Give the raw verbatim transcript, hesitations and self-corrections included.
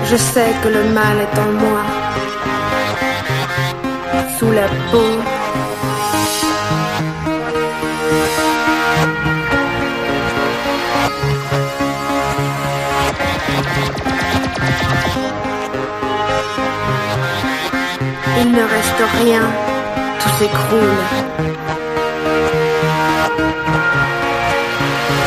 Je sais que le mal est en moi, sous la peau. Il ne reste rien, tout s'écroule.